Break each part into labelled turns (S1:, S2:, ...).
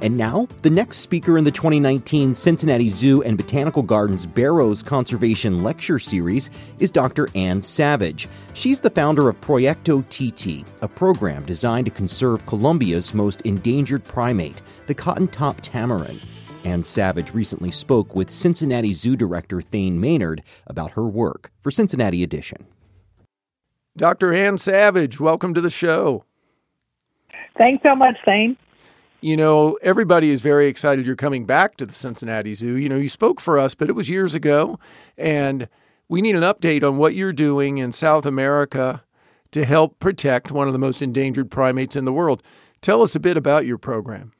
S1: And now, the next speaker in the 2019 Cincinnati Zoo and Botanical Gardens Barrows Conservation Lecture Series is Dr. Ann Savage. She's the founder of Proyecto TT, a program designed to conserve Colombia's most endangered primate, the cotton-top tamarin. Ann Savage recently spoke with Cincinnati Zoo Director Thane Maynard about her work for Cincinnati Edition.
S2: Dr. Ann Savage, welcome to the show.
S3: Thanks so much, Thane.
S2: You know, everybody is very excited you're coming back to the Cincinnati Zoo. You know, you spoke for us, but it was years ago, and we need an update on what you're doing in South America to help protect one of the most endangered primates in the world. Tell us a bit about your program.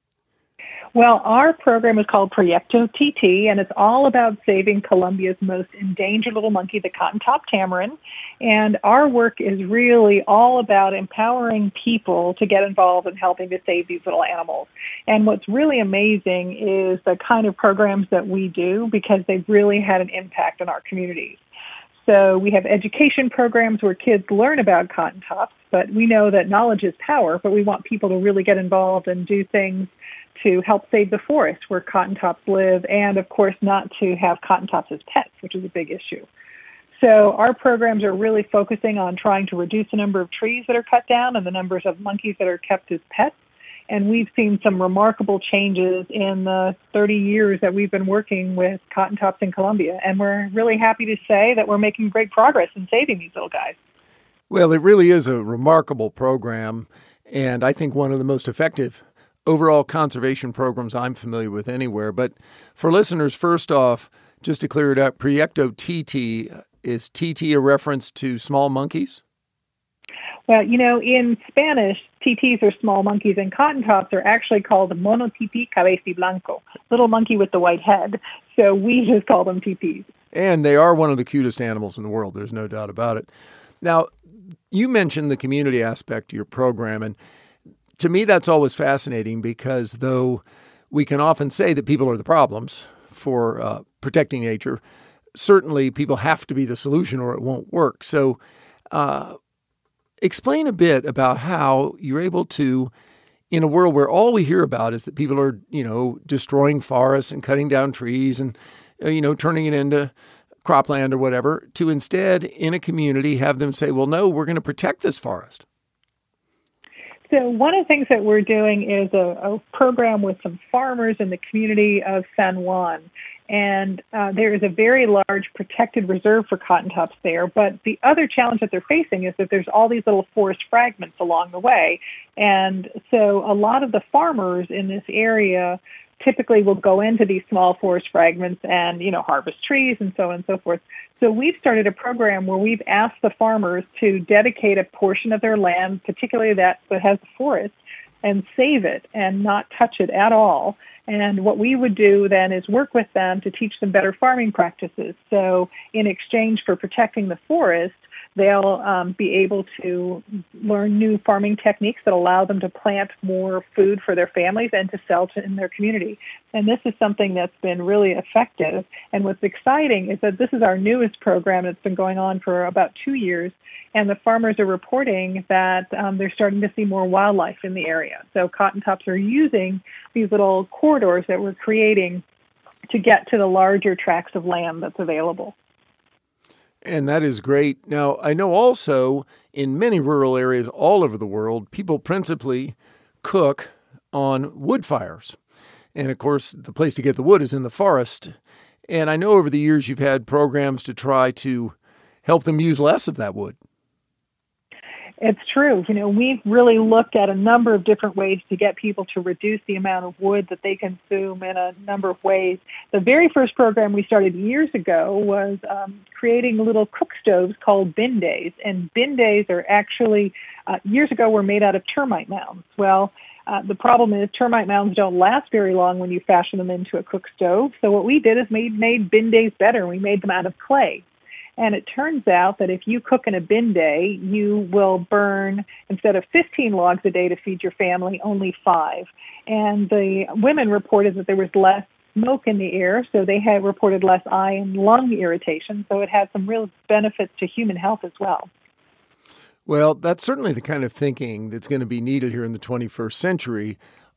S3: Well, our program is called Proyecto TT, and it's all about saving Colombia's most endangered little monkey, the cotton-top tamarin. And our work is really all about empowering people to get involved in helping to save these little animals. And what's really amazing is the kind of programs that we do because they've really had an impact on our communities. So we have education programs where kids learn about cotton tops, but we know that knowledge is power, but we want people to really get involved and do things to help save the forest where cotton tops live, and of course not to have cotton tops as pets, which is a big issue. So our programs are really focusing on trying to reduce the number of trees that are cut down and the numbers of monkeys that are kept as pets. And we've seen some remarkable changes in the 30 years that we've been working with cotton tops in Colombia. And we're really happy to say that we're making great progress in saving these little guys.
S2: Well, it really is a remarkable program, and I think one of the most effective overall conservation programs I'm familiar with anywhere. But for listeners, first off, just to clear it up, Proyecto TT, is TT a reference to small monkeys?
S3: Well, you know, in Spanish, TTs are small monkeys, and cotton tops are actually called monotiti cabeciblanco, little monkey with the white head. So we just call them TTs. And
S2: they are one of the cutest animals in the world. There's no doubt about it. Now, you mentioned the community aspect of your program, and to me, that's always fascinating because though we can often say that people are the problems for protecting nature, certainly people have to be the solution or it won't work. So explain a bit about how you're able to, in a world where all we hear about is that people are, destroying forests and cutting down trees and, turning it into cropland or whatever, to instead in a community have them say, well, no, we're going to protect this forest.
S3: So one of the things that we're doing is a program with some farmers in the community of San Juan. And there is a very large protected reserve for cotton tops there. But the other challenge that they're facing is that there's all these little forest fragments along the way. And so a lot of the farmers in this area typically will go into these small forest fragments and, harvest trees and so on and so forth. So we've started a program where we've asked the farmers to dedicate a portion of their land, particularly that has the forest, and save it and not touch it at all. And what we would do then is work with them to teach them better farming practices. So in exchange for protecting the forest, they'll be able to learn new farming techniques that allow them to plant more food for their families and to sell in their community. And this is something that's been really effective. And what's exciting is that this is our newest program that's been going on for about 2 years. And the farmers are reporting that they're starting to see more wildlife in the area. So cotton tops are using these little corridors that we're creating to get to the larger tracts of land that's available.
S2: And that is great. Now, I know also in many rural areas all over the world, people principally cook on wood fires. And of course, the place to get the wood is in the forest. And I know over the years you've had programs to try to help them use less of that wood.
S3: It's true. We've really looked at a number of different ways to get people to reduce the amount of wood that they consume in a number of ways. The very first program we started years ago was creating little cook stoves called bin days. And bin days are actually, years ago, were made out of termite mounds. Well, the problem is termite mounds don't last very long when you fashion them into a cook stove. So what we did is made bin days better. We made them out of clay. And it turns out that if you cook in a bin day, you will burn, instead of 15 logs a day to feed your family, only 5. And the women reported that there was less smoke in the air, so they had reported less eye and lung irritation. So it had some real benefits to human health as well.
S2: Well, that's certainly the kind of thinking that's going to be needed here in the 21st century.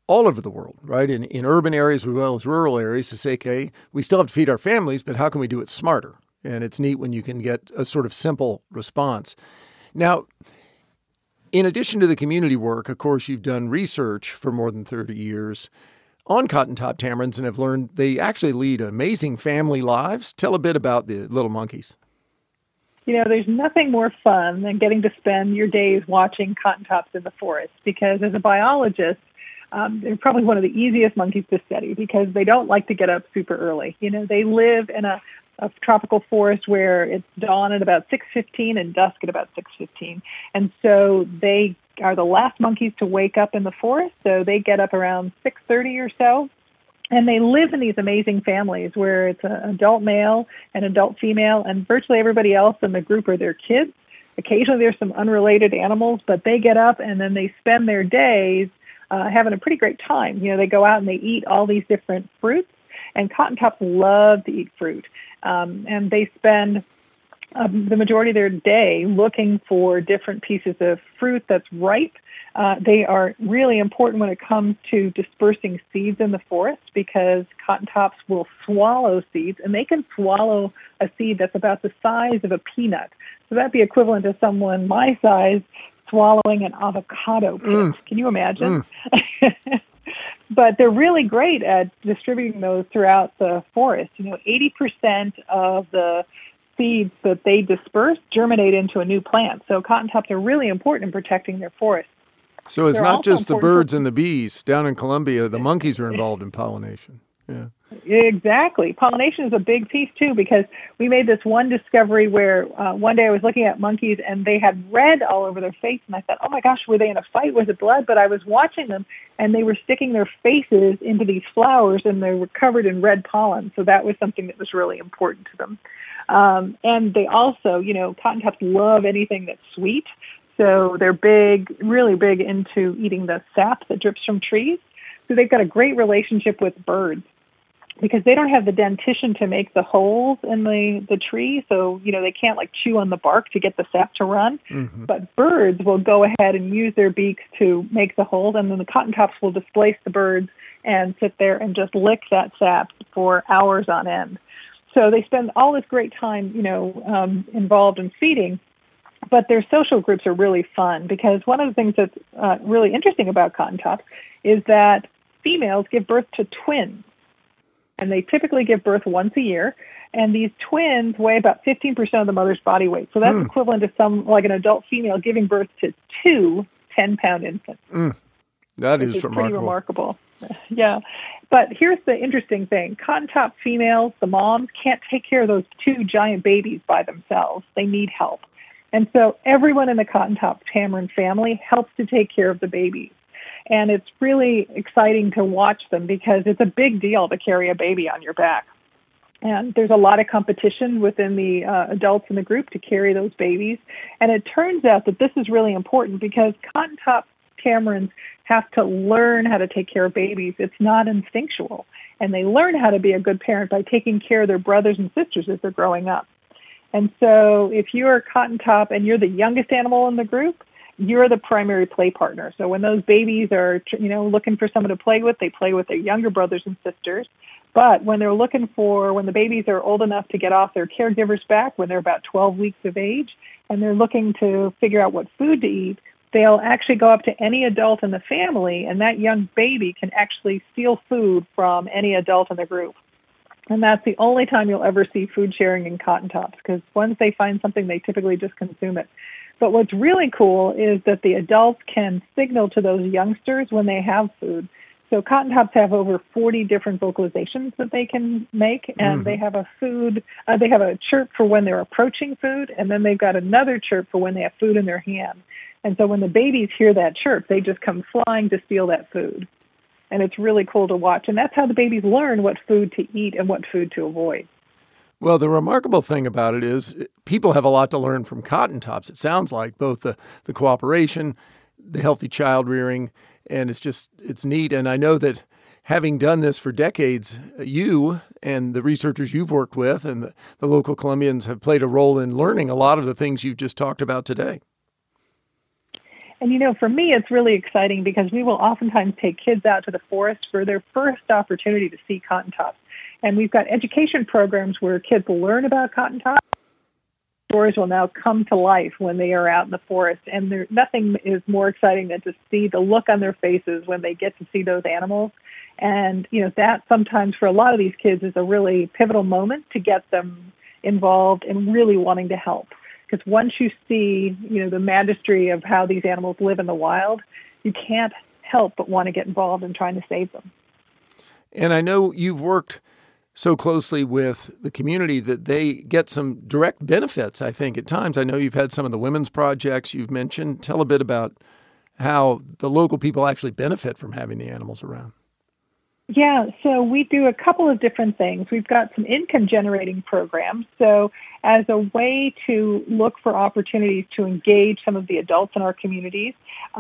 S2: all over the world, right? In urban areas as well as rural areas to say, okay, we still have to feed our families, but how can we do it smarter? And it's neat when you can get a sort of simple response. Now, in addition to the community work, of course, you've done research for more than 30 years on cotton-top tamarins and have learned they actually lead amazing family lives. Tell a bit about the little monkeys.
S3: There's nothing more fun than getting to spend your days watching cotton-tops in the forest, because as a biologist, they're probably one of the easiest monkeys to study because they don't like to get up super early. They live in a tropical forest where it's dawn at about 6:15 and dusk at about 6:15. And so they are the last monkeys to wake up in the forest. So they get up around 6:30 or so. And they live in these amazing families where it's an adult male, an adult female, and virtually everybody else in the group are their kids. Occasionally there's some unrelated animals, but they get up and then they spend their days having a pretty great time. They go out and they eat all these different fruits, and cotton-tops love to eat fruit. And they spend the majority of their day looking for different pieces of fruit that's ripe. They are really important when it comes to dispersing seeds in the forest because cotton-tops will swallow seeds, and they can swallow a seed that's about the size of a peanut. So that'd be equivalent to someone my size swallowing an avocado pit. Can you imagine? But they're really great at distributing those throughout the forest. 80% of the seeds that they disperse germinate into a new plant. So cotton-tops are really important in protecting their forests.
S2: So it's not just the birds and the bees. Down in Colombia, the monkeys are involved in pollination. Yeah.
S3: Exactly. Pollination is a big piece, too, because we made this one discovery where one day I was looking at monkeys and they had red all over their face. And I thought, oh, my gosh, were they in a fight? Was it blood? But I was watching them and they were sticking their faces into these flowers and they were covered in red pollen. So that was something that was really important to them. And they also, cotton-tops love anything that's sweet. So they're really big into eating the sap that drips from trees. So they've got a great relationship with birds because they don't have the dentition to make the holes in the tree. So, they can't chew on the bark to get the sap to run. Mm-hmm. But birds will go ahead and use their beaks to make the holes. And then the cotton-tops will displace the birds and sit there and just lick that sap for hours on end. So they spend all this great time, involved in feeding. But their social groups are really fun because one of the things that's really interesting about cotton-tops is that females give birth to twins. And they typically give birth once a year. And these twins weigh about 15% of the mother's body weight. So that's equivalent to an adult female giving birth to two 10-pound infants.
S2: That is
S3: remarkable. Pretty remarkable. Yeah. But here's the interesting thing. Cotton-top females, the moms, can't take care of those two giant babies by themselves. They need help. And so everyone in the cotton-top tamarin family helps to take care of the babies. And it's really exciting to watch them because it's a big deal to carry a baby on your back. And there's a lot of competition within the adults in the group to carry those babies. And it turns out that this is really important because cotton-top tamarins have to learn how to take care of babies. It's not instinctual. And they learn how to be a good parent by taking care of their brothers and sisters as they're growing up. And so if you're a cotton-top and you're the youngest animal in the group, you're the primary play partner. So when those babies are, looking for someone to play with, they play with their younger brothers and sisters. But when the babies are old enough to get off their caregiver's back, when they're about 12 weeks of age, and they're looking to figure out what food to eat, they'll actually go up to any adult in the family, and that young baby can actually steal food from any adult in the group. And that's the only time you'll ever see food sharing in cotton-tops, because once they find something, they typically just consume it. But what's really cool is that the adults can signal to those youngsters when they have food. So cotton-tops have over 40 different vocalizations that they can make, and they have they have a chirp for when they're approaching food, and then they've got another chirp for when they have food in their hand. And so when the babies hear that chirp, they just come flying to steal that food. And it's really cool to watch. And that's how the babies learn what food to eat and what food to avoid.
S2: Well, the remarkable thing about it is people have a lot to learn from cotton-tops, it sounds like, both the cooperation, the healthy child rearing, and it's neat. And I know that having done this for decades, you and the researchers you've worked with and the local Colombians have played a role in learning a lot of the things you've just talked about today.
S3: And, for me, it's really exciting because we will oftentimes take kids out to the forest for their first opportunity to see cotton tops. And we've got education programs where kids will learn about cotton tops. Stories will now come to life when they are out in the forest. And nothing is more exciting than to see the look on their faces when they get to see those animals. And, that sometimes for a lot of these kids is a really pivotal moment to get them involved and really wanting to help. Because once you see, the majesty of how these animals live in the wild, you can't help but want to get involved in trying to save them.
S2: And I know you've worked so closely with the community that they get some direct benefits, I think, at times. I know you've had some of the women's projects you've mentioned. Tell a bit about how the local people actually benefit from having the animals around.
S3: Yeah, so we do a couple of different things. We've got some income-generating programs. So as a way to look for opportunities to engage some of the adults in our communities,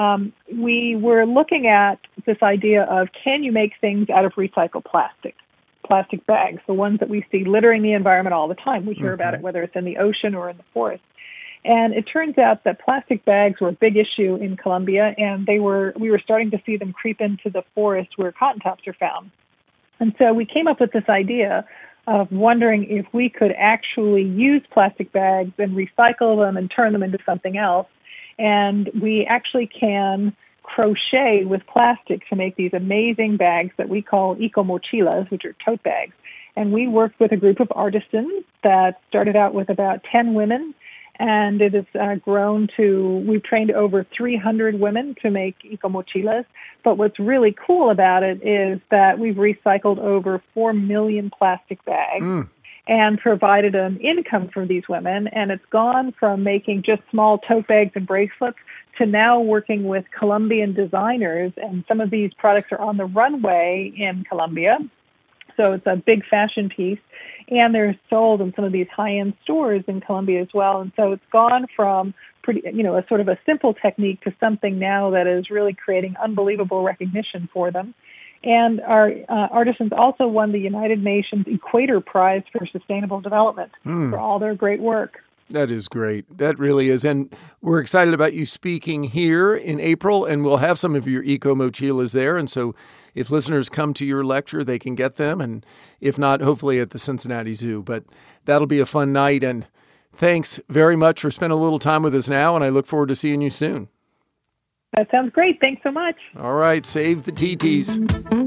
S3: we were looking at this idea of, can you make things out of recycled plastic bags, the ones that we see littering the environment all the time. We hear about it, whether it's in the ocean or in the forest. And it turns out that plastic bags were a big issue in Colombia, and we were starting to see them creep into the forest where cotton tops are found. And so we came up with this idea of wondering if we could actually use plastic bags and recycle them and turn them into something else. And we actually can crochet with plastic to make these amazing bags that we call eco-mochilas, which are tote bags. And we worked with a group of artisans that started out with about 10 women. And it has grown to, we've trained over 300 women to make eco-mochilas. But what's really cool about it is that we've recycled over 4 million plastic bags and provided an income for these women. And it's gone from making just small tote bags and bracelets to now working with Colombian designers. And some of these products are on the runway in Colombia. So it's a big fashion piece. And they're sold in some of these high-end stores in Colombia as well. And so it's gone from a sort of a simple technique to something now that is really creating unbelievable recognition for them. And our artisans also won the United Nations Equator Prize for Sustainable Development for all their great work.
S2: That is great. That really is. And we're excited about you speaking here in April, and we'll have some of your eco-mochilas there. And so if listeners come to your lecture, they can get them. And if not, hopefully at the Cincinnati Zoo. But that'll be a fun night. And thanks very much for spending a little time with us now. And I look forward to seeing you soon.
S3: That sounds great. Thanks so much.
S2: All right. Save the TTs.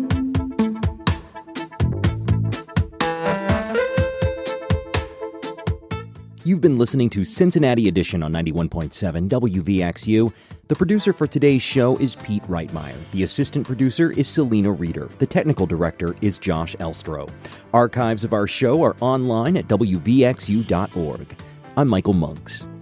S1: You've been listening to Cincinnati Edition on 91.7 WVXU. The producer for today's show is Pete Reitmeyer. The assistant producer is Selena Reeder. The technical director is Josh Elstro. Archives of our show are online at WVXU.org. I'm Michael Monks.